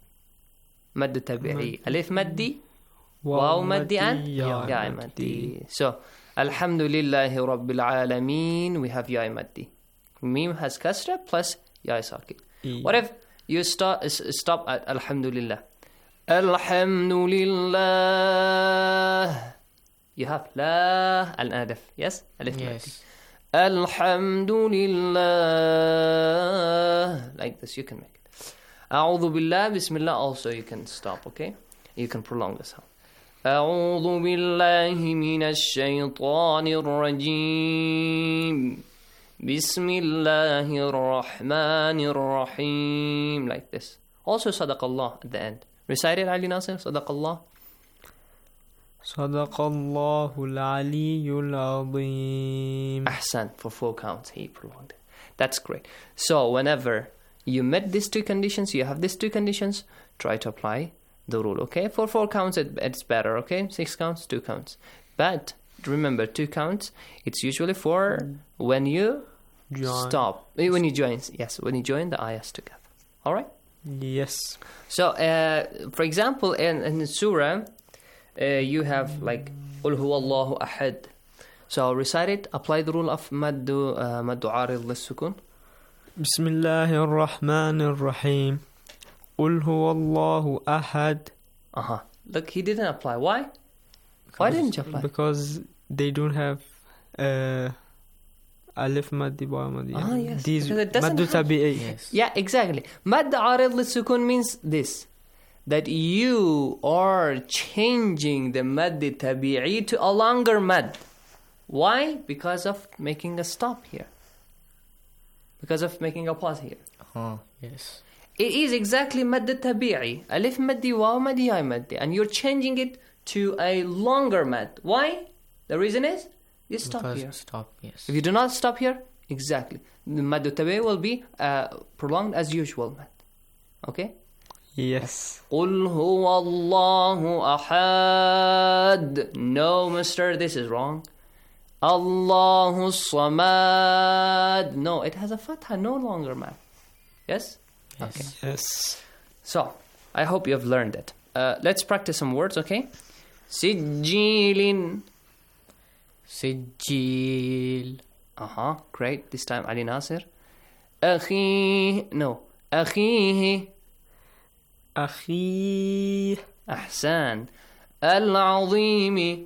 Mad tabi'i. Alif maddi, waw maddi, and ya maddi. So, Alhamdulillahi Rabbil Alameen, we have ya maddi. Mim has kasra plus ya sakit. What if you start, stop at Alhamdulillah? Alhamdulillah. You have la al-adif, yes? Alif yes. Alhamdulillah. Like this, you can make it. A'udhu billah, bismillah, also you can stop, okay? You can prolong the sound. A'udhu billahi minash shaytanir rajim. Bismillahir rahmanir rahim. Like this. Also sadaqallah at the end. Recite it, Ali Nasir, sadaqallah. Sadaqallahul Aliyyul Azim. Ahsan, for four counts, he prolonged it. That's great. So, whenever you met these two conditions, you have these two conditions, try to apply the rule, okay? For four counts, it, it's better, okay? Six counts, two counts. But, remember, two counts, it's usually for when you join. stop. When you join, yes, when you join the ayahs together. Alright? Yes. So, uh, for example, in, in Surah, uh, you have like قُلْ هُوَ اللَّهُ أَحَدٌ. So recite it, apply the rule of maddu uh, maddu arid lissukun. بسم الله الرحمن الرحيم قل هو الله أحد. Uh-huh. Look, he didn't apply. Why? Why didn't you apply? Because they don't have uh, alif maddi ba maddi. Ah, yes. These Because it doesn't maddu have- tabi'i. Yes. Yeah, exactly. Mad arid lissukun means this. That you are changing the mad tabi'i to a longer mad. Why? Because of making a stop here. Because of making a pause here. Oh, yes. It is exactly mad tabi'i. Alif maddi, waw maddi, ya maddi. And you're changing it to a longer mad. Why? The reason is, you stop Because here. Stop, yes. If you do not stop here, exactly. The mad tabi'i will be uh, prolonged as usual mad. Okay? Yes. قُلْ هُوَ اللَّهُ أَحَدٌ. No, mister, this is wrong. Allahu Samad. No, it has a fatha, no longer mad. Yes? Okay. Yes. So, I hope you have learned it. Uh, let's practice some words, okay? Sijilin. Sijil. Uh-huh, great. This time, Ali Nasir. Akhi. No. Akhihi. أخي. أحسان. العظيم.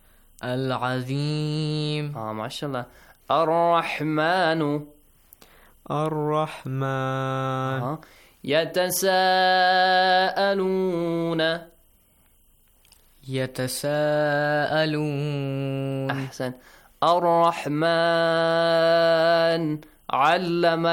العظيم. آه ما شاء الله. الرحمن. الرحمن. آه. يتساءلون. يتساءلون. أحسن. الرحمن علم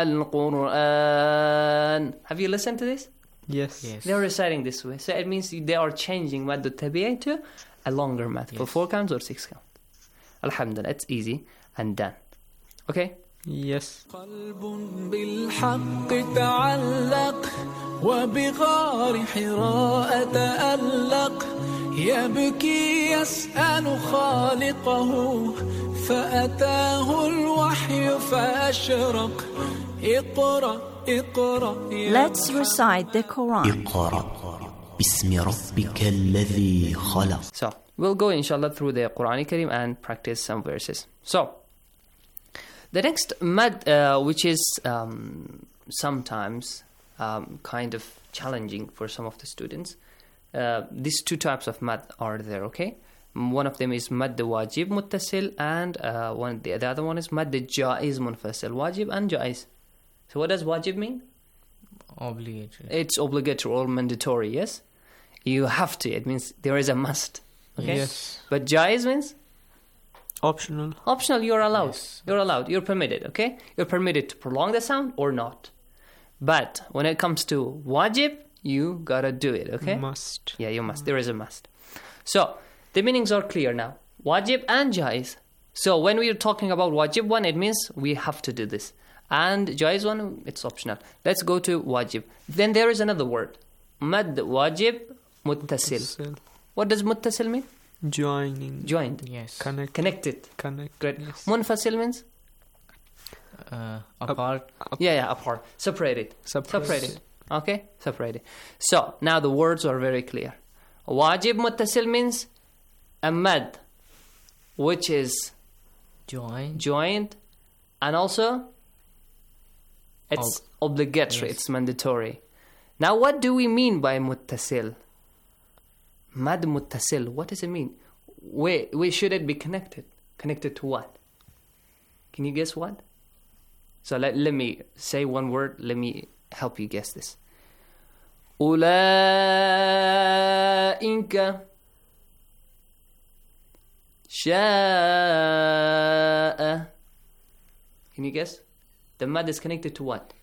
القرآن. Have you listened to this? Yes. Yes. They're reciting this way. So it means they are changing mad tabi'i to a longer mad for four counts or six counts. Alhamdulillah, it's easy and done. Okay? Yes. قلب بالحق تعلق وبغار حراء تألق يبكي يسأل خالقه فأتاه الوحي فأشرق اقرأ اقرأ Let's recite the Quran. اقرأ باسم ربك الذي خلق. So, we'll go inshallah through the Quran Kareem and practice some verses. So, the next mad, uh, which is um, sometimes um, kind of challenging for some of the students, uh, these two types of mad are there, okay? One of them is mad wajib muttasil, and uh, one the, the other one is mad jaiz munfasil. Wajib and jaiz. So what does wajib mean? Obligatory. It's obligatory or mandatory, yes? You have to. It means there is a must. Okay? Yes. But jaiz means? Optional. Optional, you're allowed. Yes. You're allowed. You're permitted, okay? You're permitted to prolong the sound or not. But when it comes to wajib, you gotta do it, okay? Must. Yeah, you must. There is a must. So, the meanings are clear now. Wajib and jaiz. So, when we are talking about wajib one, it means we have to do this. And jaiz one, it's optional. Let's go to wajib. Then there is another word. Mad wajib muttasil. What does muttasil mean? Joining. Joined. Yes. Connect. Connected. Connect. Great. Yes. Munfasil means? Uh, apart. Up, yeah, yeah, apart. Separated. Separate. Separated. Okay? Separated. So, now the words are very clear. Wajib muttasil means a mad, which is joined. Joined. And also, it's Ob- obligatory. Yes. It's mandatory. Now, what do we mean by muttasil? Mad muttasil. What does it mean? Where, where should it be connected? Connected to what? Can you guess what? So let, let me say one word. Let me help you guess this. أولئك شاء. Can you guess? The mad is connected to what?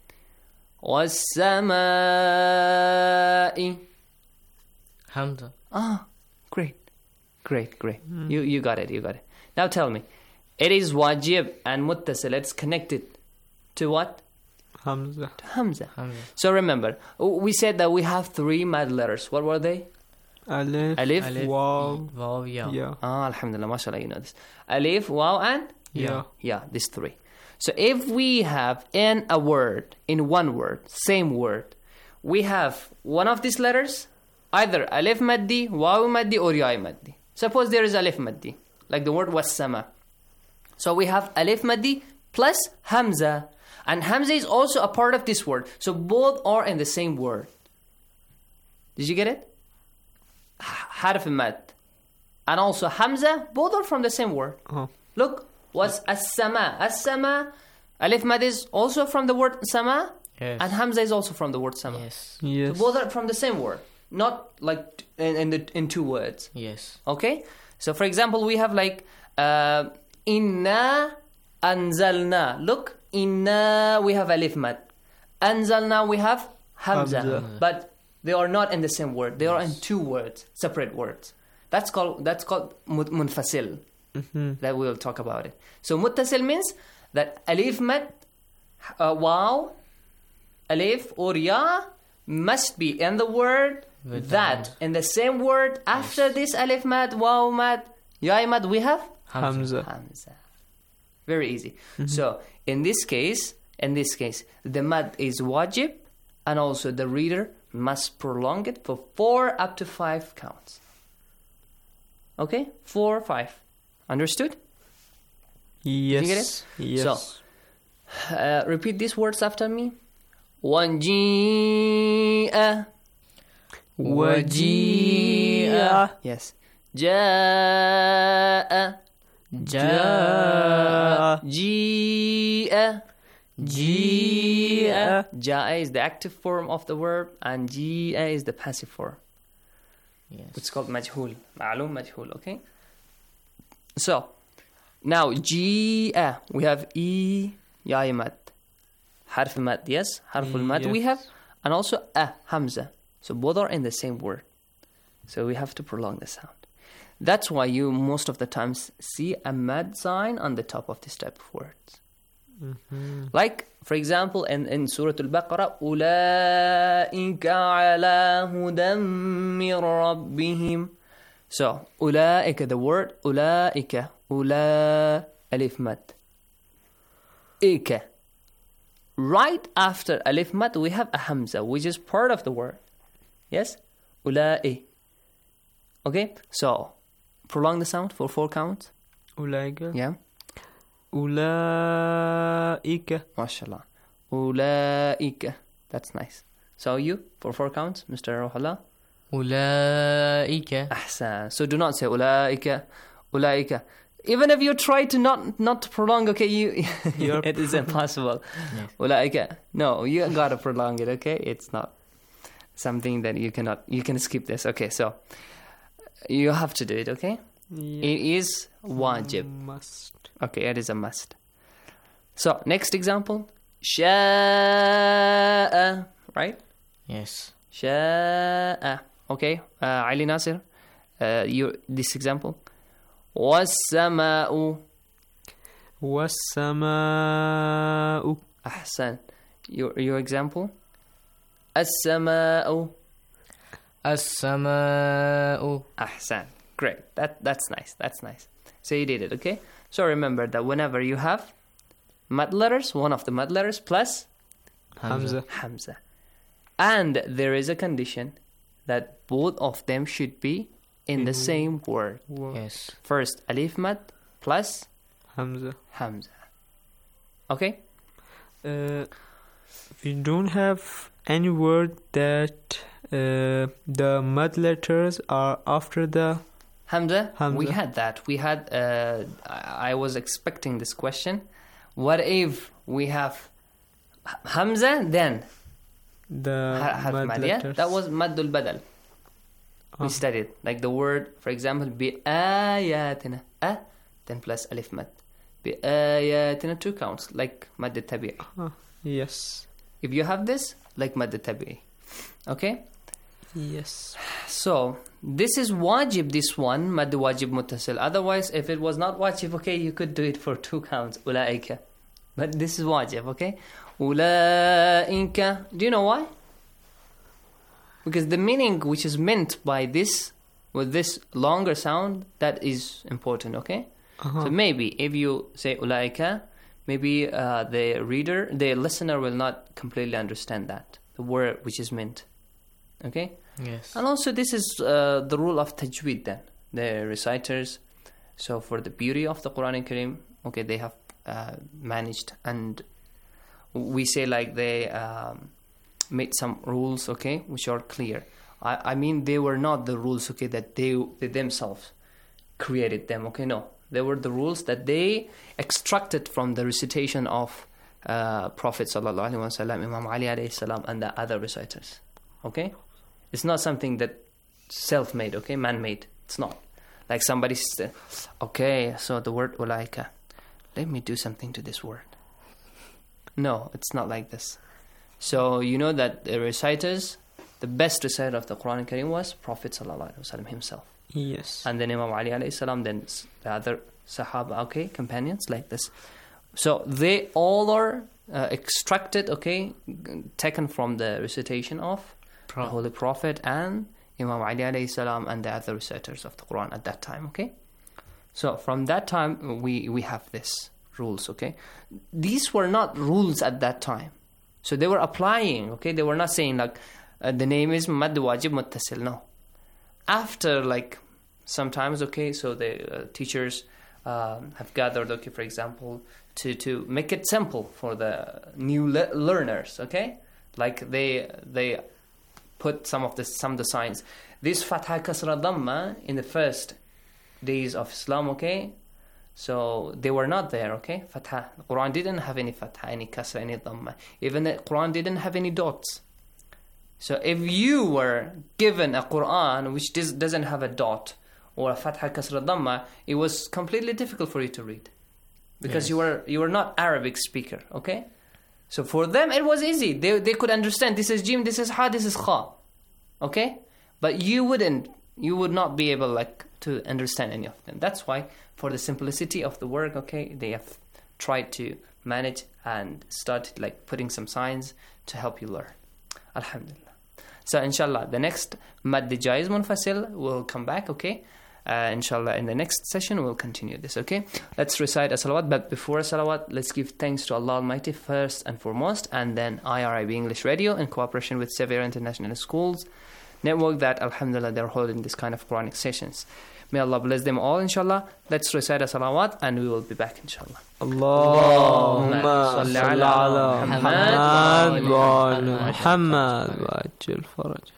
والسماء. Hamza. Ah, great. Great, great. Mm. You you got it, you got it. Now tell me. It is wajib and muttasil. It's connected to what? Hamza. To Hamza. Hamza. So remember, we said that we have three mad letters. What were they? Alif, Alif, Alif Waw, Waw, Ya. Ya. Ah, alhamdulillah, mashallah, you know this. Alif, Waw, and? Ya. Yeah, these three. So if we have in a word, in one word, same word, we have one of these letters, either alif maddi, waw maddi, or ya maddi. Suppose there is alif maddi, like the word was-sama. So we have alif maddi plus hamza. And hamza is also a part of this word. So both are in the same word. Did you get it? Harf mad. And also hamza, both are from the same word. Uh-huh. Look, was as-sama. As-sama, alif mad is also from the word sama. Yes. And hamza is also from the word sama. Yes. Yes. So both are from the same word. Not like in, in, the, in two words. Yes. Okay? So for example, we have like uh, inna anzalna. Look, inna we have alif mad. Anzalna we have hamza. Hamza. But they are not in the same word. They are in two words, separate words. That's called that's called mut- munfasil. Mm-hmm. That we'll talk about it. So muttasil means that alif mad, uh, waw, alif or ya must be in the word With that in the same word after this alif mad, waw mad, ya mad we have Hamza. Hamza. Very easy. So in this case, in this case, the mad is wajib, and also the reader must prolong it for four up to five counts. Okay, four, five. Understood? Yes. Did you get it? Yes. So, uh, repeat these words after me. Wanji'a. Waji'a. Yes. Ja'a. Ja'a. Ji'a. Ji'a. Ja'a is the active form of the verb, and ji'a is the passive form. Yes. It's called majhul. Ma'lum majhul, okay? So, now ji'a, we have e, ya mad. Harf mad, yes? Harful mad we have, and also a, hamza. So both are in the same word. So we have to prolong the sound. That's why you most of the times see a mad sign on the top of this type of words. Mm-hmm. Like, for example, in, in Surah Al-Baqarah, أُولَٰئِكَ عَلَىٰ هُدًى مِّن رَبِّهِمْ. So, أُولَٰئِكَ, the word أُولَٰئِكَ, أُولَٰ, alif mad. إِكَ. Right after alif mad, we have a hamza, which is part of the word. Yes? أُولَٰئِ. Okay? So, prolong the sound for four counts. Ulaika. Yeah. Ulaika. MashaAllah. Ulaika. That's nice. So you, for four counts, Mister Rohala. Ulaika. Ahsan. So do not say Ulaika. Ulaika. Even if you try to not not to prolong, okay, you it is impossible. Yes. Ulaika. No, you gotta prolong it, okay? It's not something that you cannot, you can skip this. Okay, so you have to do it, okay? Yes. It is wajib. Must. Okay, it is a must. So, next example. Sha'a. Right? Yes. Sha'a. Okay, uh, Ali Nasir, uh, you, this example. Was-sama'u. Was-sama'u. Ahsan. Your, your example. As-sama'u. As-sama'u. Ahsan. Great. That that's nice. That's nice. So you did it, okay? So remember that whenever you have mad letters, one of the mad letters plus Hamza. Hamza. And there is a condition that both of them should be in the same word. Yes. First, alif mad plus Hamza. Hamza. Okay? Uh, we don't have any word that uh, the mud letters are after the Hamza? Hamza. We had that. We had, uh, I I was expecting this question. What if we have Hamza, then the ha- harf mud mad, yeah? letters? That was maddul badal. We Oh. studied. Like the word, for example, بِآيَاتِنَا. A, then plus alif mad. بِآيَاتِنَا, two counts, like mad tabi'i. Oh, yes. If you have this, like mad tabi'i. Okay? Yes. So, this is wajib, this one, mad wajib muttasil. Otherwise, if it was not wajib, okay, you could do it for two counts, ulaika. But this is wajib, okay? Ulaika. Do you know why? Because the meaning which is meant by this, with this longer sound, that is important, okay? Uh-huh. So maybe if you say ulaika, maybe uh, the reader, the listener will not completely understand that. the word which is meant. Okay? Yes. And also this is uh, the rule of tajweed then. The reciters, so for the beauty of the Quran Kareem, okay, they have uh, managed, and we say like they um, made some rules, okay, which are clear. I, I mean, they were not the rules, okay, that they, they themselves created them, okay, no. They were the rules that they extracted from the recitation of uh, Prophet sallallahu alaihi wasallam, Imam Ali alayhi salam, and the other reciters, okay? It's not something that self-made, okay, man-made. It's not. Like somebody said, okay, so the word ulaika, let me do something to this word. No, it's not like this. So you know that the reciters, the best reciter of the Quran Kareem was Prophet sallallahu alaihi wasallam himself. Yes. And then Imam Ali alayhi salam, then the other Sahaba, okay, companions, like this. So they all are uh, extracted, okay, taken from the recitation of Pro- the Holy Prophet and Imam Ali alayhi salam and the other reciters of the Quran at that time, okay? So from that time, we, we have this rules, okay? These were not rules at that time. So they were applying, okay? They were not saying like, uh, the name is Mad Wajib Muttasil, no. After like, sometimes, okay, so the uh, teachers um, have gathered, okay, for example, to, to make it simple for the new le- learners, okay? Like they they put some of the some of the signs. This Fatha Kasra Dhamma in the first days of Islam, okay? So they were not there, okay? Fatha. The Quran didn't have any Fatha, any Kasra, any Dhamma. Even the Quran didn't have any dots. So if you were given a Quran which does, doesn't have a dot or a Fatha Kasra Dhamma, it was completely difficult for you to read. Because yes. you were you were not Arabic speaker, okay? So for them it was easy. They they could understand this is Jim, this is Ha, this is Kha. Okay? But you wouldn't, you would not be able like to understand any of them. That's why for the simplicity of the work, okay, they have tried to manage and started like putting some signs to help you learn. Alhamdulillah. So inshallah, the next Mad Jaiz Munfasil will come back, okay? Uh, inshallah, in the next session, we'll continue this, okay? Let's recite a salawat, but before a salawat, let's give thanks to Allah Almighty first and foremost, and then I R I B English Radio in cooperation with Sevier International Schools Network that, alhamdulillah, they're holding this kind of Quranic sessions. May Allah bless them all, inshallah. Let's recite a salawat, and we will be back, inshallah. Allahumma salli ala Muhammad wa ala Muhammad wa ajil faraj.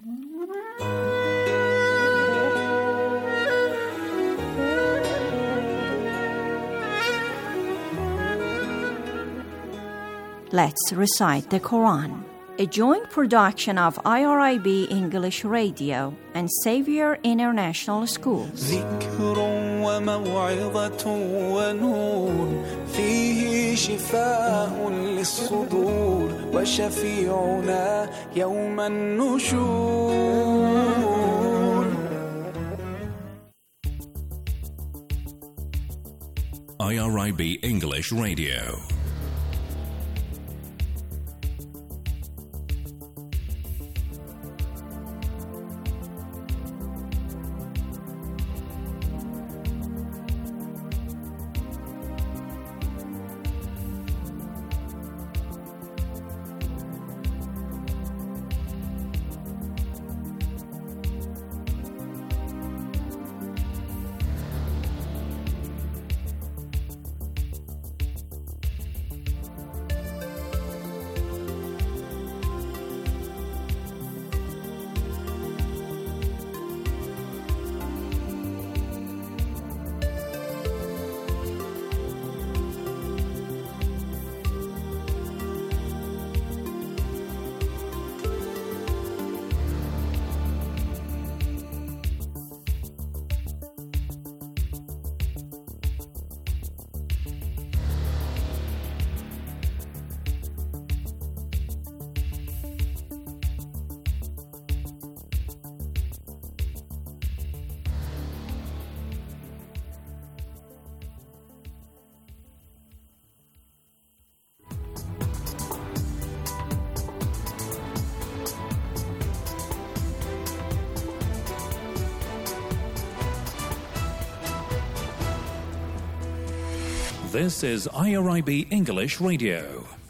Let's recite the Quran. A joint production of I R I B English Radio and Xavier International Schools. ذكر وموعظة ونور فيه شفاء للصدور وشفيعنا يوم النشور. I R I B English Radio. This is I R I B English Radio.